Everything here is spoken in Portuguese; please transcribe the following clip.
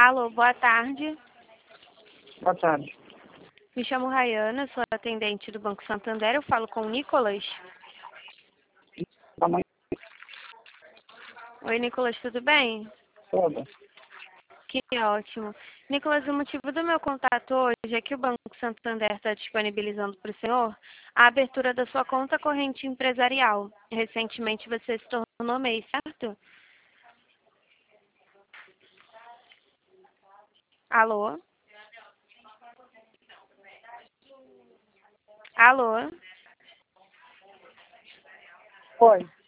Alô, boa tarde. Boa tarde. Me chamo Rayana, sou atendente do Banco Santander. Eu falo com o Nicolas. Tamanho Oi, Nicolas, tudo bem? toda. Que ótimo. Nicolas, o motivo do meu contato hoje é que o Banco Santander está disponibilizando para o senhor a abertura da sua conta corrente empresarial. Recentemente você se tornou MEI, certo? Alô? Alô? Oi.